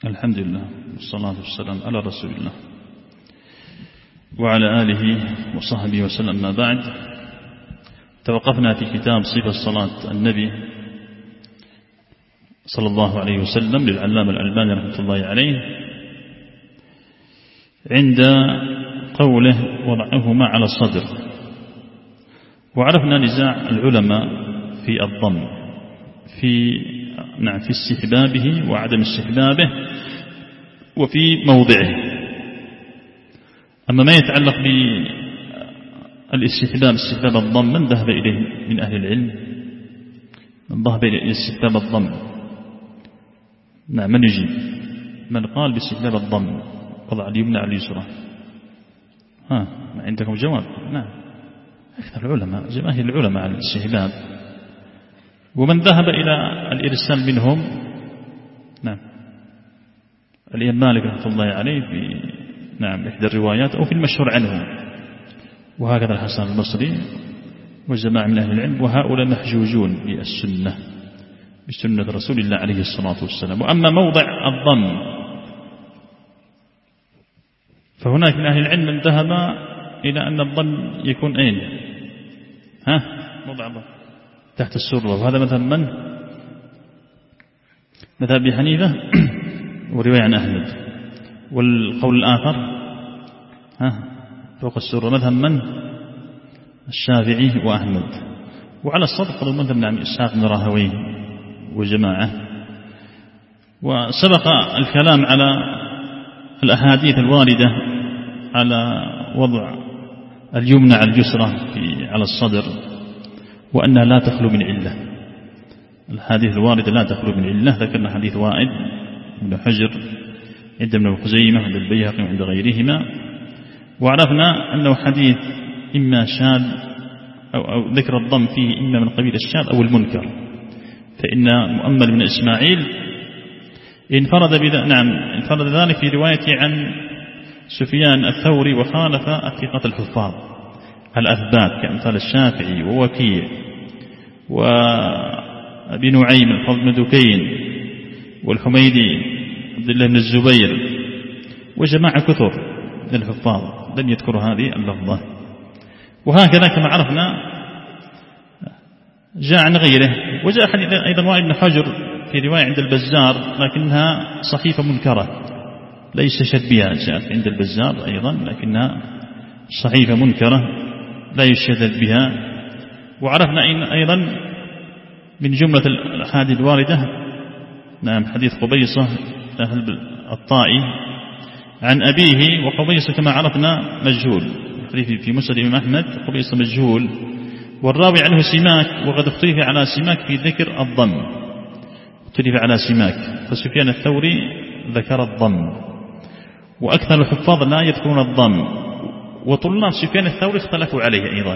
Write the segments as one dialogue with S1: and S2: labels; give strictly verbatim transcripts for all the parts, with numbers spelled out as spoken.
S1: الحمد لله والصلاة والسلام على رسول الله وعلى آله وصحبه وسلم. ما بعد، توقفنا في كتاب صفة صلاة النبي صلى الله عليه وسلم للعلامة الألباني رحمة الله عليه عند قوله وضعهما على الصدر. وعرفنا نزاع العلماء في الضم في نعم في استحبابه وعدم استحبابه وفي موضعه. أما ما يتعلق بالاستحباب استحباب الضم، من ذهب إليه من أهل العلم؟ من ذهب إلى استحباب الضم؟ نعم، من يجيب؟ من قال باستحباب الضم وضع اليمنى على اليسرى؟ ها، عندكم جواب؟ نعم، أكثر العلماء جماهير العلماء على الاستحباب. ومن ذهب إلى الإرسال منهم نعم الإمام مالك رحمة الله عليه في نعم إحدى الروايات أو في المشهور عنه، وهكذا الحسن البصري وجماعة من أهل العلم، وهؤلاء محجوجون بالسنة بسنة رسول الله عليه الصلاة والسلام. وأما موضع الضم فهناك من أهل العلم من ذهب إلى أن الضم يكون أين؟ ها موضع الضم تحت السرة، وهذا مثلا من؟ مثل أبي حنيفة ورواية عن أحمد. والقول الآخر ها فوق السرة مذهب من؟ الشافعي وأحمد. وعلى الصدر قالوا مذهب نعم إسحاق بن راهويه وجماعة. وسبق الكلام على الأحاديث الواردة على وضع اليمنى على اليسرى في على الصدر، وأنها لا تخلو من علة. الحديث الواردة لا تخلو من علة. ذكرنا حديث وائل بن حجر عند ابن خزيمة عند البيهقي وعند غيرهما، وعرفنا أنه حديث إما شاذ أو, أو ذكر الضم فيه إما من قبيل الشاذ أو المنكر. فإن مؤمل بن إسماعيل انفرد بذا نعم انفرد ذلك في روايته عن سفيان الثوري، وخالف الثقة الحفاظ الأثبات كأمثال الشافعي ووكيع وأبي نعيم الفضل بن دكين والحميدي عبد الله بن الزبير وجماعة كثر من الحفاظ لم يذكروا هذه اللفظة. وهكذا كما عرفنا جاء عن غيره. وجاء حديث أيضا وائل بن حجر في رواية عند البزار، لكنها صحيفة منكرة ليس شد بها. جاءت عند البزار أيضا لكنها صحيفة منكرة لا يشدد بها. وعرفنا أيضا من جملة الأحاديث الواردة نعم حديث قبيصة الطائي عن أبيه، وقبيصة كما عرفنا مجهول، حديث في مسند الإمام أحمد قبيصة مجهول، والراوي عنه سماك، وقد اختلف على سماك في ذكر الضم، اختلف على سماك، فسفيان الثوري ذكر الضم، وأكثر الحفاظ لا يذكرون الضم. وطلاب سفيان الثوري اختلفوا عليه أيضا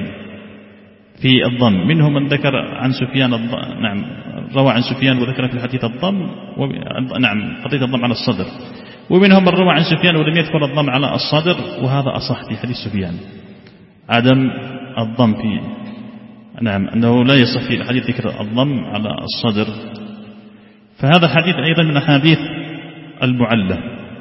S1: في الضم، منهم من ذكر عن سفيان الضم نعم روى عن سفيان وذكر في الحديث الضم و... نعم قضية الضم على الصدر، ومنهم من روى عن سفيان ولم يذكر الضم على الصدر، وهذا أصح في حديث سفيان عدم الضم في نعم أنه لا يصح في الحديث ذكر الضم على الصدر. فهذا حديث أيضا من أحاديث المعلة.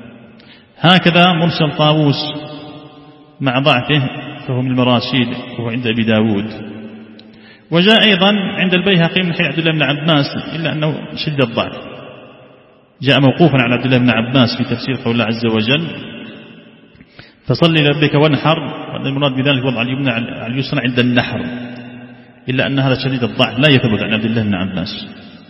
S1: هكذا مرسل طاووس مع ضعفه فهو من المراسيل وهو عند أبي داود. وجاء أيضا عند البيهقي من حديث عبد الله بن عباس إلا أنه شد الضعف، جاء موقوفا على عبد الله بن عباس في تفسير قول الله عز وجل فصلي لربك وانحر، وهذا المراد بذلك وضع اليمنى على اليسرى عند النحر، إلا أن هذا شديد الضعف لا يثبت عن عبد الله بن عباس.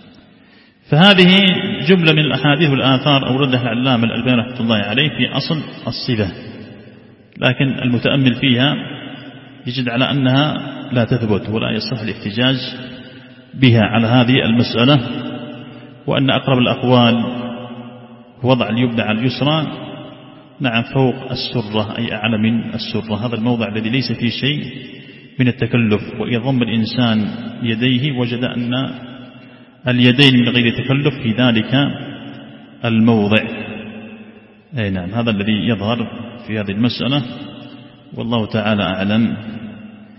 S1: فهذه جملة من الأحاديث والآثار أوردها العلامة الألباني رحمة الله عليه في أصل الصفة، لكن المتأمل فيها يجد على أنها لا تثبت ولا يصح الاحتجاج بها على هذه المسألة، وأن أقرب الأقوال وضع اليمنى على اليسرى نعم فوق السرة أي أعلى من السرة. هذا الموضع الذي ليس فيه شيء من التكلف، وإذا ضم الإنسان يديه وجد أن اليدين من غير تكلف في ذلك الموضع. أي نعم هذا الذي يظهر في هذه المسألة، والله تعالى أعلم.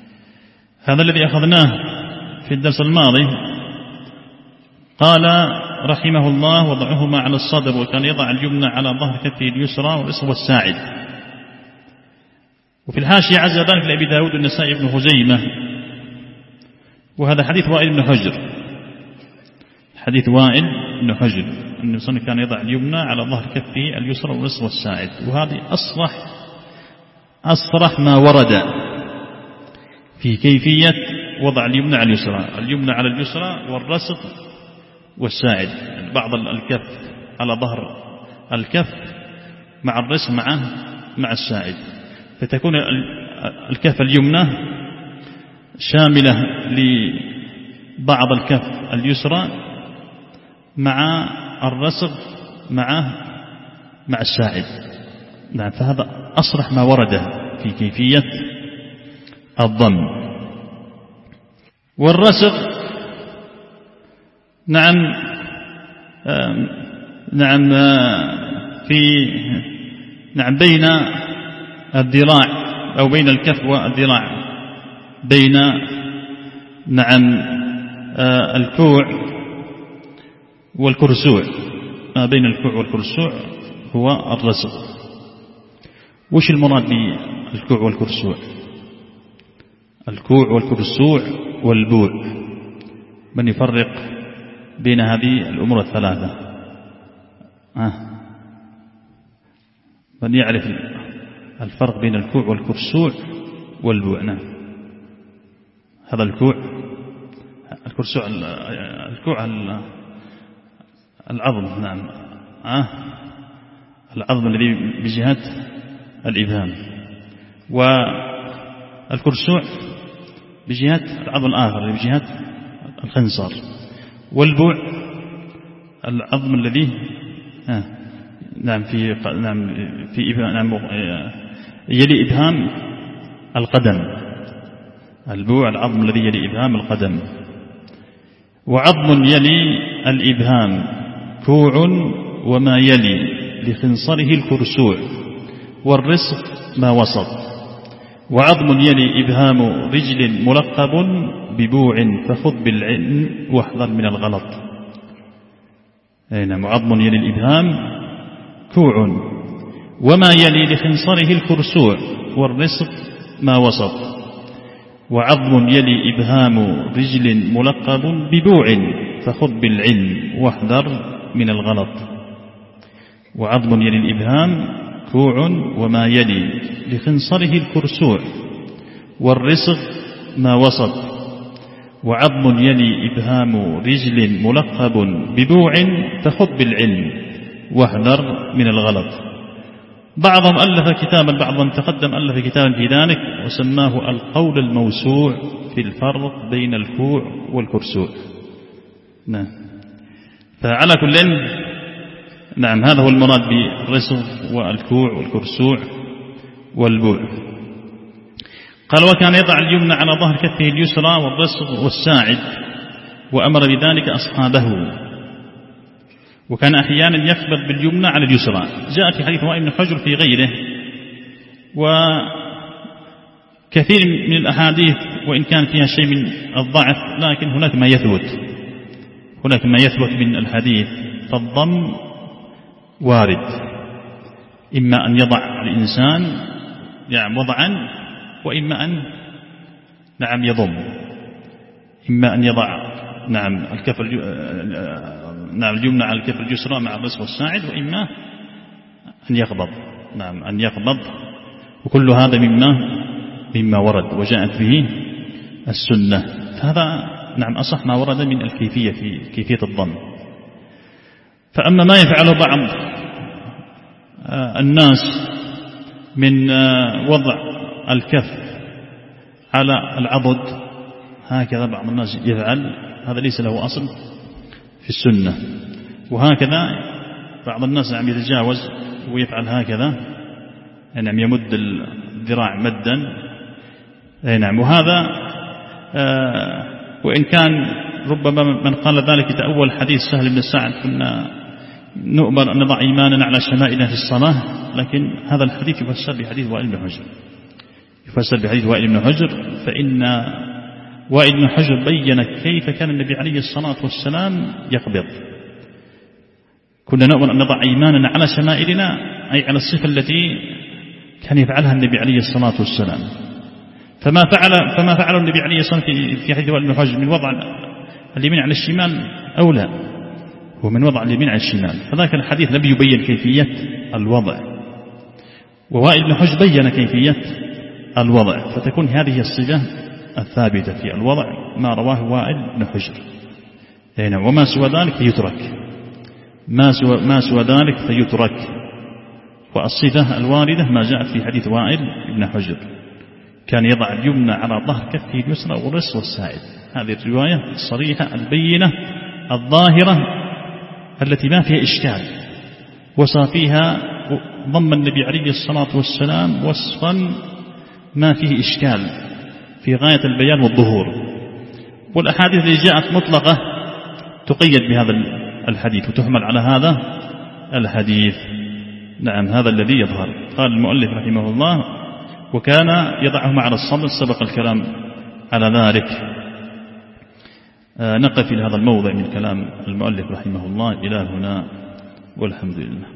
S1: هذا الذي أخذناه في الدرس الماضي. قال رحمه الله وضعهما على الصدر، وكان يضع اليمنى على ظهر كفه اليسرى واليسرى والساعد. وفي الحاشية عز ذلك لأبي داود والنسائي بن خزيمة، وهذا حديث وائل بن حجر، حديث وائل بن حجر أن النبي كان يضع اليمنى على ظهر كفه اليسرى واليسرى والساعد. وهذه أصرح أصرح ما ورد في كيفية وضع اليمنى على اليسرى، اليمنى على اليسرى والرسغ والساعد، يعني بعض الكف على ظهر الكف مع الرسغ مع مع الساعد، فتكون الكف اليمنى شاملة لبعض الكف اليسرى مع الرسغ مع مع الساعد. نعم، فهذا أصرح ما ورد في كيفية الضم. والرسغ نعم نعم في نعم بين الذراع أو بين الكف والذراع، بين نعم الكوع والكرسوع، ما بين الكوع والكرسوع هو الرسغ. وش المراد بالكوع والكرسوع؟ الكوع والكرسوع والبوع، من يفرق بين هذه الأمور الثلاثة؟ آه. من يعرف الفرق بين الكوع والكرسوع والبوع؟ نعم، هذا الكوع الكرسوع الكوع العظم، نعم آه. العظم الذي بجهة الإبهام، والكرسوع بجهة العظم الآخر بجهة الخنصر، والبوع العظم الذي آه. نعم في نعم في إبهام نعم يلي إبهام القدم، البوع العظم الذي يلي إبهام القدم. وعظم يلي الإبهام كوع وما يلي لخنصره الكرسوع، والرسغ ما وسط. وعظم يلي إبهام رجل ملقب ببوع فخذ بالعلم واحذر من الغلط. أين عظم يلي الإبهام كوع وما يلي لخنصره الكرسوع، والرسغ ما وسط. وعظم يلي إبهام رجل ملقب ببوع فخذ بالعلم واحذر من الغلط. وعظم يلي الإبهام كوع وما يلي لخنصره الكرسوع، والرسغ ما وسط. وعظم يلي إبهام رجل ملقب ببوع فخذ بالعلم واحذر من الغلط. بعضهم ألف كتابا، بعضهم تقدم ألف كتابا في ذلك وسماه القول الموسوع في الفرق بين الكوع والكرسوع. نعم، فعلى كل نعم هذا هو المراد بالرسغ والكوع والكرسوع والبوع. قال: وكان يضع اليمنى على ظهر كفه اليسرى والرسغ والساعد، وأمر بذلك أصحابه. وكان أحيانا يقبض باليمنى على اليسرى. جاء في حديث وائل بن حجر في غيره وكثير من الأحاديث، وإن كان فيها شيء من الضعف، لكن هناك ما يثبت هناك ما يثبت من الحديث. فالضم وارد، إما أن يضع الإنسان يعني وضعا، وإما أن نعم يضم، إما أن يضع نعم الكف نعم اليمنى على الكف اليسرى مع الرسغ والساعد، وإما أن يقبض نعم أن يقبض. وكل هذا مما مما ورد وجاءت به السنة. فهذا نعم أصح ما ورد من الكيفية في كيفية الضم. فأما ما يفعله بعض الناس من وضع الكف على العضد، هكذا بعض الناس يفعل، هذا ليس له أصل في السنة. وهكذا بعض الناس عم يتجاوز ويفعل هكذا، يعني يمد الذراع مدا. نعم، وهذا وإن كان ربما من قال ذلك يتأول حديث سهل بن سعد: كنا نؤمر أن نضع إيماننا على شمائلنا في الصلاة. لكن هذا الحديث يفسر بحديث وائل بن حجر يفسر بحديث وائل بن حجر فإن وائل بن حجر بين كيف كان النبي عليه الصلاة والسلام يقبض، كنا نؤمر أن نضع أيماننا على شمائلنا، أي على الصفة التي كان يفعلها النبي عليه الصلاة والسلام. فما فعل فما فعله النبي عليه الصلاة والسلام في حديث وائل بن حجر من وضع اليمين على الشمال أو لا، هو من وضع اليمين على الشمال، فذاك الحديث لم يبين كيفية الوضع، ووائل بن حجر بين كيفية الوضع، فتكون هذه الصفة الثابتة في الوضع ما رواه وائل بن حجر. وما سوى ذلك فيترك، ما سوى, ما سوى ذلك فيترك. والصفة الواردة ما جاءت في حديث وائل بن حجر، كان يضع اليمنى على ظهر كفه اليسرى والرأس والساعد. هذه الرواية الصريحة البينة الظاهرة التي ما فيها إشكال، وصى فيها ضم النبي عليه الصلاة والسلام وصفا ما فيه إشكال في غاية البيان والظهور. والأحاديث اللي جاءت مطلقة تقيد بهذا الحديث وتحمل على هذا الحديث. نعم، هذا الذي يظهر. قال المؤلف رحمه الله: وكان يضعهما على الصدر، سبق الكلام على ذلك. نقف في هذا الموضع من كلام المؤلف رحمه الله إلى هنا، والحمد لله.